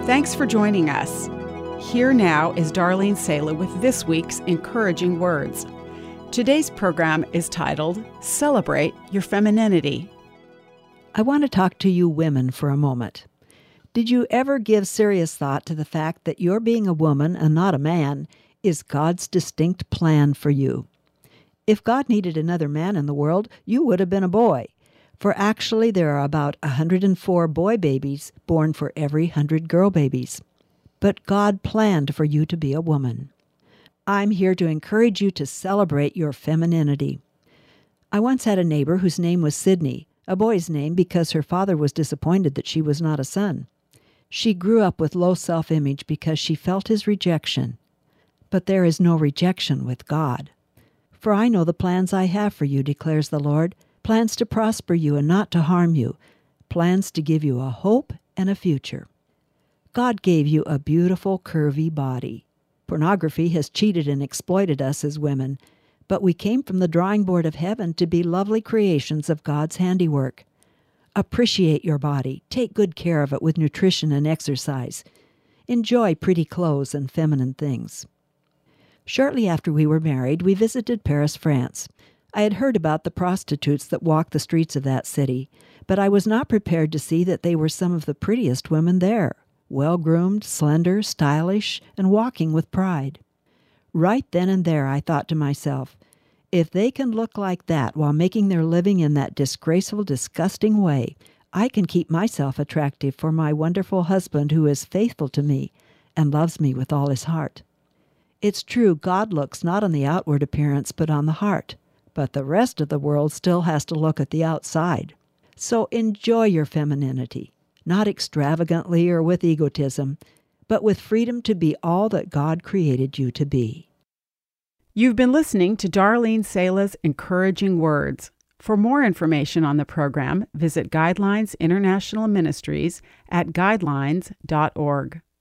Thanks for joining us. Here now is Darlene Sala with this week's encouraging words. Today's program is titled, Celebrate Your Femininity. I want to talk to you women for a moment. Did you ever give serious thought to the fact that your being a woman and not a man is God's distinct plan for you? If God needed another man in the world, you would have been a boy. For actually there are about 104 boy babies born for every 100 girl babies. But God planned for you to be a woman. I'm here to encourage you to celebrate your femininity. I once had a neighbor whose name was Sydney, a boy's name because her father was disappointed that she was not a son. She grew up with low self-image because she felt his rejection. But there is no rejection with God. For I know the plans I have for you, declares the Lord, plans to prosper you and not to harm you, plans to give you a hope and a future. God gave you a beautiful, curvy body. Pornography has cheated and exploited us as women, but we came from the drawing board of heaven to be lovely creations of God's handiwork. Appreciate your body. Take good care of it with nutrition and exercise. Enjoy pretty clothes and feminine things. Shortly after we were married, we visited Paris, France. I had heard about the prostitutes that walked the streets of that city, but I was not prepared to see that they were some of the prettiest women there, well-groomed, slender, stylish, and walking with pride. Right then and there I thought to myself, if they can look like that while making their living in that disgraceful, disgusting way, I can keep myself attractive for my wonderful husband who is faithful to me and loves me with all his heart. It's true, God looks not on the outward appearance but on the heart. But the rest of the world still has to look at the outside. So enjoy your femininity, not extravagantly or with egotism, but with freedom to be all that God created you to be. You've been listening to Darlene Sala's Encouraging Words. For more information on the program, visit Guidelines International Ministries at guidelines.org.